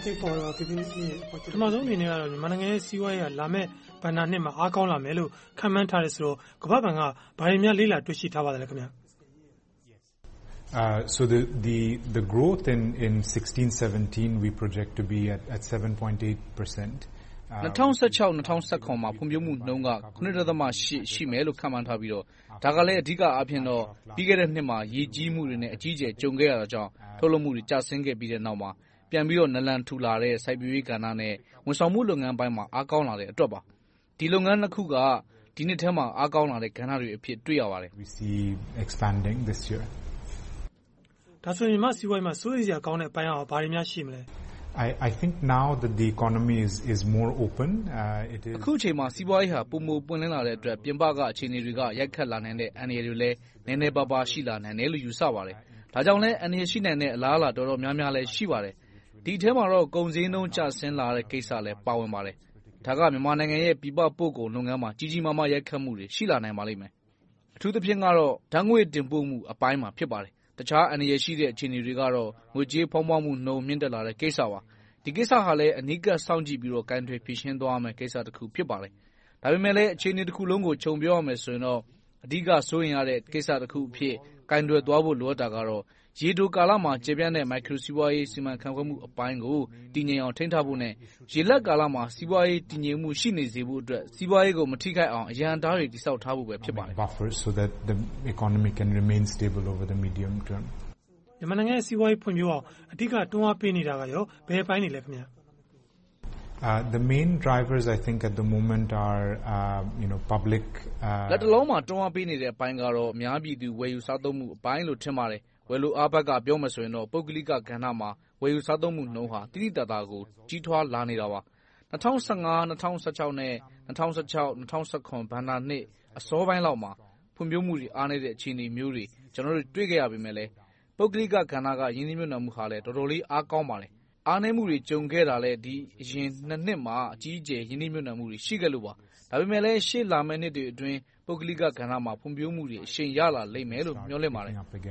ပထမဆုံးအနေနဲ့ကတော့မြန်မာနိုင်ငံရဲ့စီးပွားရေးကလာမယ့်ဘဏ္ဍာနှစ်မှာအားကောင်းလာမယ်လို့ခန့်မှန်းထားတယ်ဆိုတော့ကမ္ဘာ့ဘဏ်ကဘာတွေများလေ့လာတွေ့ရှိထားပါသလဲခင်ဗျာ So the growth in 16-17 we project to be at 7.8%. 2016-2019 မှာဖွံ့ဖြိုးမှုနှုန်းက 9.8 ရှိမယ်လို့ခန့်မှန်းထားပြီးတော့ဒါကလည်းအဓိကအားဖြင့်တော့ပြီးခဲ့တဲ့နှစ်မှာရေကြီးမှုတွေနဲ့အကြီးအကျယ်ကြုံခဲ့ရတာကြောင့်ထုတ်လုပ်မှုတွေကျဆင်းခဲ့ပြီးတဲ့နောက်မှာပြန်ပြီးတော့နလန်ထူလာတဲ့စိုက်ပျိုးရေးကဏ္ဍနဲ့ဝန်ဆောင်မှုလုပ်ငန်းပိုင်းမှာအားကောင်းလာတဲ့အတွက်ပါဒီလုပ်ငန်းနှစ်ခုကဒီနှစ်ထဲမှာအားကောင်းလာတဲ့ကဏ္ဍတွေအဖြစ်တွေ့ရပါတယ် We see expanding this year. ဒါဆိုရင်မြန်မာစီးပွားရေးမှာစိုးရိမ်စရာကောင်းတဲ့အပိုင်းအောင်ဘာတွေများရှိမလဲ I think now that the economy is more open, it is. အခုအချိန်မှာစီးပွားရေးဟာပုံမပွင့်လင်းလာတဲ့အတွက်ပြင်ပကအခြေအနေတွေကရိုက်ခတ်လာနိုင်တဲ့အန္တရာယ်တွေလည်းနည်းနည်းပါးပါးရှိလာနိုင်တယ်လို့ယူဆပါတယ်။ဒါကြောင့်လည်းအန္တရာယ်ရှိနိုင်တဲ့အလားအလာတော်တော်များများလည်းရှိပါတယ်။ဒီအထဲမှာတော့ကုန်စည်နှုန်းကျဆင်းလာတဲ့ကိစ္စလည်းပါဝင်ပါတယ်။ဒါကမြန်မာနိုင်ငံရဲ့ပြည်ပပို့ကုန်လုပ်ငန်းမှာကြီးကြီးမားမားရိုက်ခတ်မှုတွေရှိလာနိုင်ပါလိမ့်မယ်။အထူးသဖြင့်ကတော့ဓာတ်ငွေ့တင်ပို့မှုအပိုင်းမှာဖြစ်ပါတယ်။တခြားအန္တရာယ်ရှိတဲ့အခြေအနေတွေကတော့ငွေကြေးဖောင်းပွားမှုနှုန်းမြင့်တက်လာတဲ့ကိစ္စပါ။ဒီကိစ္စဟာလည်းအနီးကပ်စောင့်ကြည့်ပြီးတော့ကိုင်တွယ်ဖြေရှင်းသွားမယ်ကိစ္စတစ်ခုဖြစ်ပါတယ်။ဒါပေမဲ့လည်းအခြေအနေတစ်ခုလုံးကိုခြုံပြောရမယ်ဆိုရင်တော့အဓိကစိုးရင်ရတဲ့ကိစ္စတစ်ခုအဖြစ်ကိုင်တွယ်သွားဖို့လိုအပ်တာကတော့ရေတိုကာလမှာကျေပြန့်တဲ့မိုက်ခရိုစီးပွားရေးစီမံခန့်ခွဲမှုအပိုင်းကိုတည်ငြိမ်အောင်ထိန်းထားဖို့နဲ့ရေလက်ကာလမှာစီးပွားရေးတည်ငြိမ်မှုရှိနေစေဖို့အတွက်စီးပွားရေးကိုမထိခိုက်အောင်အရန်တားတွေတည်ဆောက်ထားဖို့ပဲဖြစ်ပါတယ် Buffers so that the economy can remain stable over the medium term. မြန်မာနိုင်ငံရဲ့စီးပွားရေးဖွံ့ဖြိုးအောင်အဓိကတွန်းအားပေးနေတာကရောဘယ်အပိုင်းတွေလဲခင်ဗျာ The main drivers I think at the moment are public လက်တလုံးမှာတွန်းအားပေးနေတဲ့အပိုင်းကတော့အများပြည်သူဝယ်ယူစားသုံးမှုအပိုင်းလို့ထင်ပါတယ်ဝယ်လိုအားဘက်ကပြောမယ်ဆိုရင်တော့ပုဂ္ဂလိကကဏ္ဍမှာဝယ်ယူစားသုံးမှုနှုန်းဟာတိတိတတ်တာကိုကြီးထွားလာနေတာပါ2015-2016နဲ့2016-2019ဘဏ္ဍာနှစ်အစောပိုင်းလောက်မှာဖွံ့ဖြိုးမှုတွေအားနည်းတဲ့အခြေအနေမျိုးတွေကျွန်တော်တို့တွေ့ခဲ့ရပေမဲ့လည်းပုဂ္ဂလိကကဏ္ဍကရင်းနှီးမြှုပ်နှံမှုဟာလည်းတော်တော်လေးအားကောင်းပါတယ်အားနည်းမှုတွေကြုံခဲ့တာလည်းဒီအရင်နှစ်နှစ်မှာအကြီးအကျယ်ရင်းနှီးမြှုပ်နှံမှုတွေရှိခဲ့လို့ပါဒါပေမဲ့လည်းရှေ့လာမယ့်နှစ်တွေအတွင်းပုဂ္ဂလိကကဏ္ဍမှာဖွံ့ဖြိုးမှုတွေအရှိန်ရလာလိမ့်မယ်လို့မျှော်လင့်ပါတယ်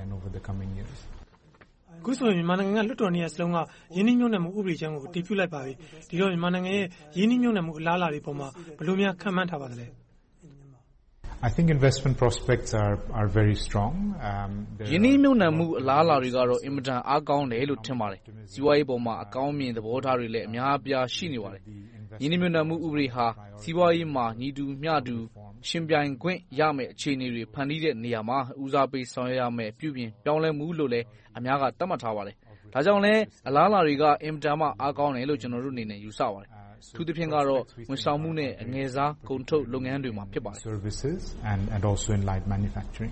အခုဆိုရင်မြန်မာနိုင်ငံကလွှတ်တော်နေရာစလုံးကရင်းနှီးမြှုပ်နှံမှုဥပဒေချမ်းကိုတည်ပြုလိုက်ပါပြီဒီတော့မြန်မာနိုင်ငံရဲ့ရင်းနှီးမြှုပ်နှံမှုအလားအလာတွေပေါ်မှာဘယ်လိုများခန့်မှန်းထားပါသလဲ I think investment prospects are very strong. ရင်းနှီးမြှုပ်နှံမှုအလားအလာတွေကတော့အင်မတန်အားကောင်းတယ်လို့ထင်ပါတယ်။စီးပွားရေးပေါ်မှာအကောင်းမြင်သဘောထားတွေလည်းအများအပြားရှိနေပါတယ်။ရင်းနှီးမြှုပ်နှံမှုဥပဒေဟာစီးပွားရေးမှာညီတူမျှတူရှင်ပြိုင်ခွင့်ရမယ့်အခြေအနေတွေဖန်တီးတဲ့နေရာမှာဦးစားပေးဆောင်ရွက်ရမယ့်ပြုပြင်ပြောင်းလဲမှုလို့လည်းအများကသတ်မှတ်ထားပါတယ်။ဒါကြောင့်လည်းအလားအလာတွေကအင်မတန်မှအားကောင်းတယ်လို့ကျွန်တော်တို့အနေနဲ့ယူဆပါတယ်။ထူးသဖြင့်ကတော့ဝန်ဆောင်မှုနဲ့အငယ်စားကုန်ထုတ်လုပ်ငန်းတွေမှာဖြစ်ပါတယ် services and also in light manufacturing.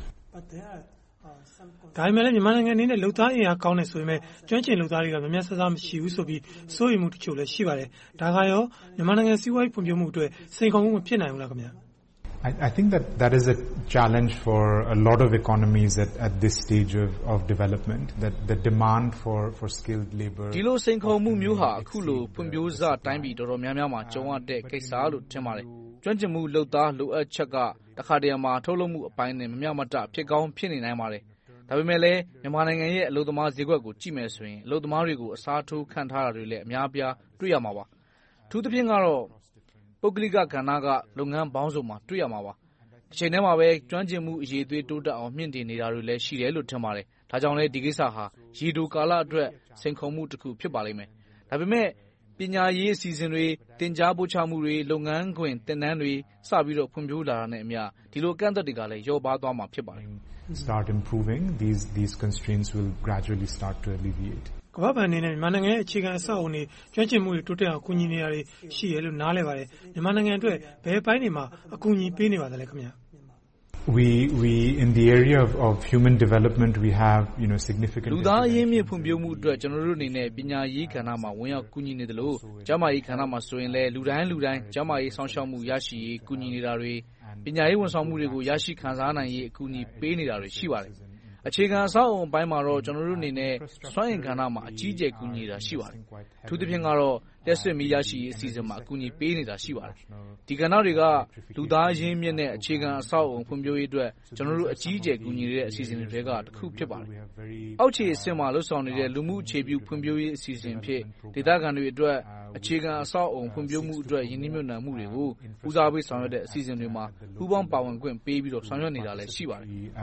ဒါပေမဲ့လည်းမြန်မာနိုင်ငံအနေနဲ့လုံသားအင်အားကောင်းတယ်ဆိုပေမဲ့ကျွမ်းကျင်လုံသားတွေကများများဆဆမရှိဘူးဆိုပြီးစိုးရိမ်မှုတချို့လည်းရှိပါတယ်ဒါကရောမြန်မာနိုင်ငံစီးပွားရေးဖွံ့ဖြိုးမှုအတွက်စိန်ခေါ်မှုမဖြစ်နိုင်ဘူးလားခင်ဗျာ I think that is a challenge for a lot of economies at this stage of development. That the demand for skilled labor. ဒီလိုစိန်ခေါ်မှုမျိုးဟာအခုလိုဖွံ့ဖြိုးစတိုင်းပြည်တော်တော်များများမှာကြုံရတဲ့ကိစ္စလို့ထင်ပါတယ်။ကျွမ်းကျင်မှုလုံသားလိုအပ်ချက်ကတခါတရံမှာထုတ်လုပ်မှုအပိုင်းနဲ့မမျှမတဖြစ်ကောင်းဖြစ်နေနိုင်ပါတယ်။ဒါပေမဲ့လည်းမြန်မာနိုင်ငံရဲ့အလုပ်သမားဈေးကွက်ကိုကြည့်မယ်ဆိုရင်အလုပ်သမားတွေကိုအစားထိုးခံထားတာတွေလည်းအများအပြားတွေ့ရမှာပါ။ထူးသဖြင့်ကတော့ပုဂ္ဂလိကကဏ္ဍကလုပ်ငန်းပေါင်းစုံမှာတွေ့ရမှာပါ။အချိန်ထဲမှာပဲကျွမ်းကျင်မှုအရေးသွေးတိုးတက်အောင်မြင့်တင်နေတာတွေလည်းရှိတယ်လို့ထင်ပါတယ်။ဒါကြောင့်လည်းဒီကိစ္စဟာရေတိုကာလအတွက်စိန်ခေါ်မှုတစ်ခုဖြစ်ပါလိမ့်မယ်။ဒါပေမဲ့ပညာရေးအစီအစဉ်တွေတင်ကြားပို့ချမှုတွေလုပ်ငန်းခွင်သင်တန်းတွေစပြီးတော့ဖွံ့ဖြိုးလာတာနဲ့အမျှဒီလိုကန့်သတ်တွေကလည်းလျော့ပါသွားမှာဖြစ်ပါတယ်။ Start improving these constraints will gradually start to alleviate. ကမ္ဘာ့ဘဏ်အနေနဲ့မြန်မာနိုင်ငံရဲ့အခြေခံအဆောက်အအုံတွေကျွမ်းကျင်မှုတွေတိုးတက်အောင်ကူညီနေတာတွေရှိရလို့နားလည်ပါတယ်မြန်မာနိုင်ငံအတွက်ဘယ်ပိုင်းတွေမှာအကူအညီပေးနေပါသလဲခင်ဗျာ We in the area of human development we have significant လူသားအရင်းမြစ်ဖွံ့ဖြိုးမှုအတွက်ကျွန်တော်တို့အနေနဲ့ပညာရေးကဏ္ဍမှာဝင်ရောက်ကူညီနေတယ်လို့ကျန်းမာရေးကဏ္ဍမှာဆိုရင်လည်းလူတိုင်းကျန်းမာရေးစောင့်ရှောက်မှုရရှိရေးကူညီနေတာတွေပညာရေးဝန်ဆောင်မှုတွေကိုရရှိခံစားနိုင်ရေးအကူအညီပေးနေတာတွေရှိပါတယ်အခြေခံအဆောက်အအုံအပိုင်းမှာတော့ကျွန်တော်တို့အနေနဲ့စွမ်းအင်ကဏ္ဍမှာအကြီးအကျယ်ကူညီနေတာရှိပါတယ်ထူးသဖြင့်ကတော့လလျှပ်စစ်မီးရရှိရေးအစီအစဉ်မှာအကူအညီပေးနေတာရှိပါတယ်။ဒီကဏ္ဍတွေကလူသားရင်းမြစ်နဲ့အခြေခံအဆောက်အအုံဖွံ့ဖြိုးရေးအတွက်ကျွန်တော်တို့အကြီးအကျယ်ကူညီနေတဲ့အစီအစဉ်တွေကတစ်ခုဖြစ်ပါတယ်။အောက်ခြေအဆင့်မှာလှုပ်ဆောင်နေတဲ့လူမှုအခြေပြုဖွံ့ဖြိုးရေးအစီအစဉ်ဖြစ်ဒေသခံတွေအတွက်အခြေခံအဆောက်အအုံဖွံ့ဖြိုးမှုအတွက်ယင်းနှိမ့်မြုပ်နှံမှုတွေကိုဦးစားပေးဆောင်ရွက်တဲ့အစီအစဉ်တွေမှာပူးပေါင်းပါဝင်ခွင့်ပေးပြီးတော့ဆောင်ရွက်နေတာလည်းရှိပါတယ်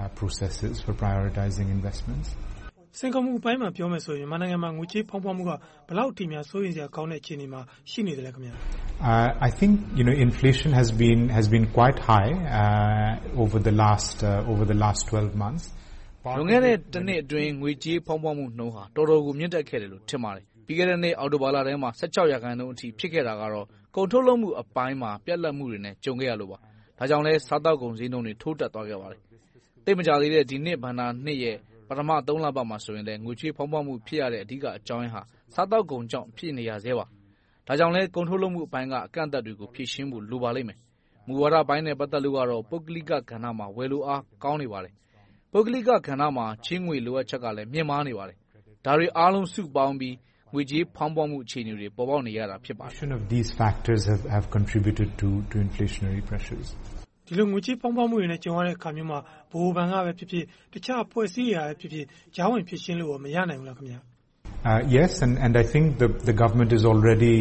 စင်ကာပူပိုင်းမှာပြောမယ်ဆိုရင်မြန်မာနိုင်ငံမှာငွေကြေးဖောင်းပွားမှုကဘလောက်အထိများစိုးရိမ်စရာကောင်းတဲ့အခြေအနေမှာရှိနေတယ်လဲခင်ဗျာ I think inflation has been quite high over the last 12 months လွန်ခဲ့တဲ့တစ်နှစ်အတွင်းငွေကြေးဖောင်းပွားမှုနှုန်းဟာတော်တော်ကိုမြင့်တက်ခဲ့တယ်လို့ထင်ပါတယ်ပြီးခဲ့တဲ့နှစ်အောက်တိုဘာလထဲမှာ 16% အထိဖြစ်ခဲ့တာကတော့ကုန်ထုတ်လုပ်မှုအပိုင်းမှာပြတ်လတ်မှုတွေနဲ့ကြုံခဲ့ရလို့ပါဒါကြောင့်လဲစားတောက်ကုန်ဈေးနှုန်းတွေထိုးတက်သွားခဲ့ပါတယ်တိတ်မကြသေးတဲ့ဒီနှစ်ဘဏ္ဍာနှစ်ရဲ့ပထမ3လပတ်မှာဆိုရင်လည်းငွေကြေးဖောင်းပွားမှုဖြစ်ရတဲ့အဓိကအကြောင်းရင်းဟာစားတောက်ကုန်ကြောင့်ဖြစ်နေရသေးပါဒါကြောင့်လဲကုန်ထုတ်လုပ်မှုအပိုင်းကအကန့်အသတ်တွေကိုဖြည့်ရှင်းဖို့လိုပါလိမ့်မယ်မူဝါဒပိုင်းနဲ့ပတ်သက်လို့ကတော့ပုဂ္ဂလိကကဏ္ဍမှာဝယ်လိုအားကောင်းနေပါတယ်ပုဂ္ဂလိကကဏ္ဍမှာချင်းငွေလိုအပ်ချက်ကလည်းမြင့်မားနေပါတယ်ဒါတွေအားလုံးစုပေါင်းပြီးငွေကြေးဖောင်းပွားမှုအခြေအနေတွေပေါ်ပေါက်နေရတာဖြစ်ပါတယ် of these factors have contributed to inflationary pressures ဒီလိုငွေကြေးဖောင်းပွားမှုတွေနဲ့ကြုံရတဲ့အခါမျိုးမှာဗဟိုဘဏ်ကပဲဖြစ်ဖြစ်တခြားအဖွဲ့အစည်းတွေပဲဖြစ်ဖြစ်ကြားဝင်ဖြစ်ရှင်းလို့မရနိုင်ဘူးလားခင်ဗျာ Yes, and I think the government is already,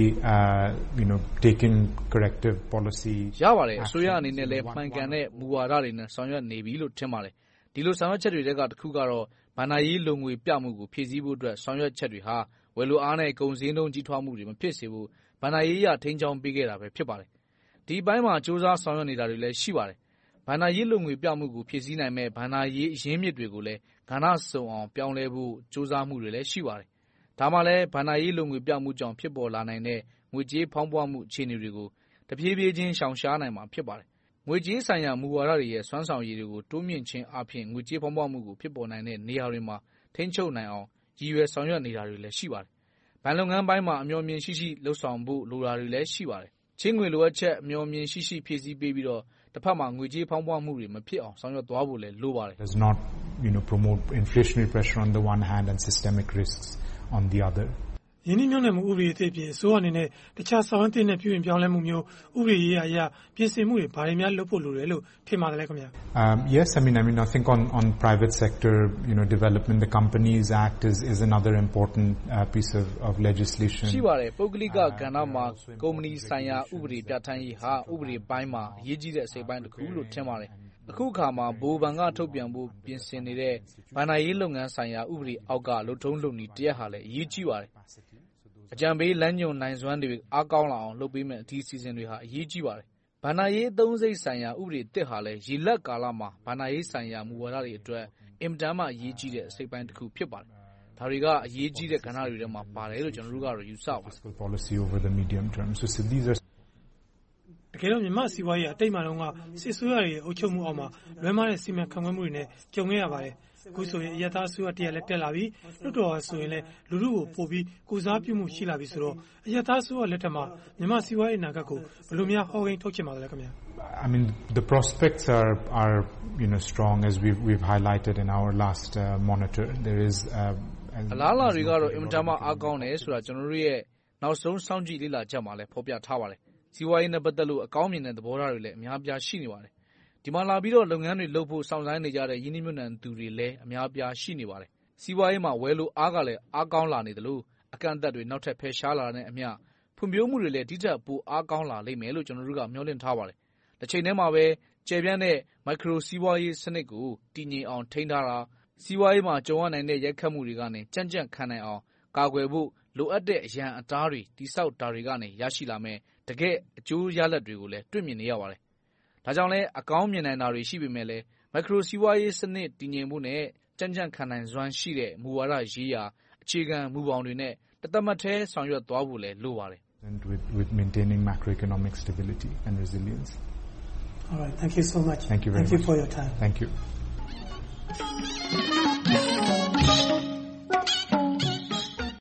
taking corrective policy. ရပါတယ်အစိုးရအနေနဲ့လည်းမှန်ကန်တဲ့မူဝါဒတွေနဲ့ဆောင်ရွက်နေပြီလို့ထင်ပါတယ်ဒီလိုဆောင်ရွက်ချက်တွေကတစ်ခုကတော့ဘဏ္ဍာရေးလိုငွေပြမှုကိုဖြည့်ဆည်းဖို့အတွက်ဆောင်ရွက်ချက်တွေဟာဝယ်လိုအားနဲ့ကုန်စည်နှုန်းကြီးထွားမှုတွေမဖြစ်စေဘူးဘဏ္ဍာရေးရထိန်းချောင်းပေးခဲ့တာပဲဖြစ်ပါတယ်ဒီဘက်မှာစ조사ဆောင်ရွက်နေတာတွေလည်းရှိပါတယ်ဘဏ္ဍာရေးလိုငွေပြမှုကိုဖြည့်ဆည်းနိုင်မဲ့ဘဏ္ဍာရေးအရင်းမြစ်တွေကိုလည်းကဏ္ဍစုံအောင်ပြောင်းလဲဖို့စ조사မှုတွေလည်းရှိပါတယ်ဒါမှလည်းဘဏ္ဍာရေးလိုငွေပြမှုကြောင့်ဖြစ်ပေါ်လာနိုင်တဲ့ငွေကြေးဖောင်းပွားမှုအခြေအနေတွေကိုတဖြည်းဖြည်းချင်းရှောင်ရှားနိုင်မှာဖြစ်ပါတယ်ငွေကြေးဆိုင်ရာမူဝါဒတွေရဲ့စွမ်းဆောင်ရည်တွေကိုတိုးမြင့်ခြင်းအပြင်ငွေကြေးဖောင်းပွားမှုကိုဖြစ်ပေါ်နိုင်တဲ့နေရာတွေမှာထိန်းချုပ်နိုင်အောင်ရည်ရွယ်ဆောင်ရွက်နေတာတွေလည်းရှိပါတယ်ဘဏ်လုပ်ငန်းပိုင်းမှာအမျှော်အမြင်ရှိရှိလှုပ်ဆောင်ဖို့လိုတာတွေလည်းရှိပါတယ်ချင်းငွေလိုအပ်ချက်အမျှော်အမြင်ရှိရှိဖြည့်ဆည်းပေးပြီးတော့တစ်ဖက်မှာငွေကြေးဖောင်းပွားမှုတွေမဖြစ်အောင်ဆောင်ရွက်သွားဖို့လည်းလိုပါတယ် Does not promote inflationary pressure on the one hand and systemic risks on the other ယင်းနှိမ့်မြုပ်နှံမှုဥပဒေအသစ်အပြင်အစိုးရအနေနဲ့တခြားဆောင်ရွက်တဲ့ပြုပြင်ပြောင်းလဲမှုမျိုးဥပဒေရေးအရပြင်ဆင်မှုတွေဘာတွေများလုပ်ဖို့လိုတယ်လို့ထင်ပါတယ်ခင်ဗျာ Yes, I mean I think on private sector development the Companies Act is another important piece of legislation ရှိပါတယ်ပုဂ္ဂလိကကဏ္ဍမှာကုမ္ပဏီဆိုင်ရာဥပဒေပြဋ္ဌာန်းရေးဟာဥပဒေပိုင်းမှာအရေးကြီးတဲ့အစိပ်ပိုင်းတစ်ခုလို့ထင်ပါတယ်အခုအခါမှာဘိုးဘဏ်ကထုတ်ပြန်ဖို့ပြင်ဆင်နေတဲ့ဘဏ္ဍာရေးလုပ်ငန်းဆိုင်ရာဥပဒေအောက်ကလုပ်ထုံးလုပ်နည်းတရက်ဟာလည်းအရေးကြီးပါတယ်အကြံပေးလမ်းညွှန်နိုင်စွမ်းတွေအားကောင်းလာအောင်လုပ်ပေးမယ်ဒီစီစဉ်တွေဟာအရေးကြီးပါတယ်ဘဏ္ဍာရေးအသုံးစရိတ်ဆိုင်ရာဥပဒေတစ်ဟာလည်းရေလက်ကာလမှာဘဏ္ဍာရေးဆိုင်ရာမူဝါဒတွေအတွက်အင်မတန်မှအရေးကြီးတဲ့အစိပ်ပိုင်းတစ်ခုဖြစ်ပါတယ်ဒါတွေကအရေးကြီးတဲ့ကဏ္ဍတွေထဲမှာပါတယ်လို့ကျွန်တော်တို့ကတော့ယူဆပါတယ် policy over the medium term so these are တကယ်တော့မြန်မာစီးပွားရေးအတိတ်မှာတော့စစ်ဆိုးရရဲ့အုပ်ချုပ်မှုအောက်မှာလွဲမားတဲ့စီမံခန့်ခွဲမှုတွေနဲ့ကြုံခဲ့ရပါတယ်အခုဆိုရင်အရသာအစိုးရတရားလက်တက်လာပြီးလွှတ်တော်ဟာဆိုရင်လည်းလူထုကိုပို့ပြီးကိုစားပြုမှုရှိလာပြီဆိုတော့အရသာအစိုးရလက်ထက်မှာမြန်မာစီးပွားရေးအနာဂတ်ကိုဘယ်လိုများဟောကိန်းထုတ်ချင်ပါလဲခင်ဗျာ I mean the prospects are strong as we've highlighted in our last monitor there is အလားအလာတွေကတော့အင်မတန်မှအားကောင်းတယ်ဆိုတာကျွန်တော်တို့ရဲ့နောက်ဆုံးစောင့်ကြည့်လေ့လာချက်မှာလည်းဖော်ပြထားပါတယ်စီးပွားရေးနဲ့ပတ်သက်လို့အကောင်းမြင်တဲ့သဘောထားတွေလည်းအများပြားရှိနေပါတယ်ဒီမှာလာပြီးတော့လုပ်ငန်းတွေလုပ်ဖို့စောင့်ဆိုင်းနေကြတဲ့ယင်းနှိမ့်မြုပ်နှံသူတွေလည်းအများပြားရှိနေပါတယ်စီးပွားရေးမှာဝယ်လို့အားကလည်းအားကောင်းလာနေတယ်လို့အကန့်အသတ်တွေနောက်ထပ်ဖယ်ရှားလာတဲ့အမျှဖွံ့ဖြိုးမှုတွေလည်းဒီထက်ပိုအားကောင်းလာလိမ့်မယ်လို့ကျွန်တော်တို့ကမျှော်လင့်ထားပါတယ်တစ်ချိန်တည်းမှာပဲကျယ်ပြန့်တဲ့မိုက်ခရိုစီးပွားရေးစနစ်ကိုတည်ငြိမ်အောင်ထိန်းထားတာစီးပွားရေးမှာကြုံရနိုင်တဲ့ရိုက်ခတ်မှုတွေကနေကြံ့ကြံ့ခံနိုင်အောင်ကာကွယ်ဖို့လိုအပ်တဲ့အရန်အတားတွေတိဆောက်တာတွေကနေရရှိလာမယ်တကယ်အကျိုးရလဒ်တွေကိုလည်းတွေ့မြင်နေရပါတယ်ဒါကြောင့်လဲအကောင်းမြင်နိုင်တာတွေရှိပေမဲ့လည်းမိုက်ခရိုစီးပွားရေးစနစ်တည်ငြိမ်မှုနဲ့ကြံ့ကြံ့ခံနိုင်စွမ်းရှိတဲ့မူဝါဒရေးရာအခြေခံမူပေါင်းတွေနဲ့တသက်မထဲဆောင်ရွက်သွားဖို့လည်းလိုပါတယ် with maintaining macroeconomic stability and resilience All right thank you so much thank you very much for your time thank you